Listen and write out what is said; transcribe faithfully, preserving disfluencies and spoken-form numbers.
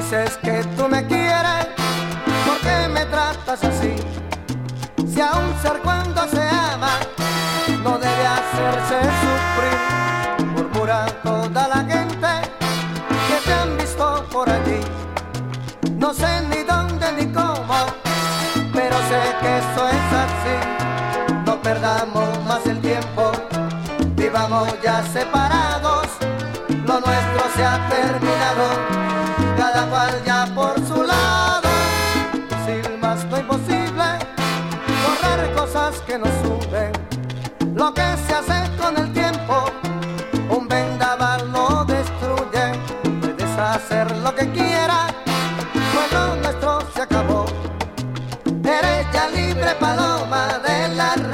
Dices que tú me quieres, ¿por qué me tratas así? Si a un ser cuando se ama no debe hacerse sufrir. Murmura toda la gente que te han visto por allí. No sé ni dónde ni cómo, pero sé que eso es así. No perdamos más el tiempo, vivamos ya separados. Lo nuestro se ha terminado, cada cual ya por su lado. Sin más no imposible borrar cosas que nos unen. Lo que se hace con el tiempo, un vendaval lo destruye. Puedes hacer lo que quieras, pues lo nuestro se acabó. Eres ya libre, paloma de la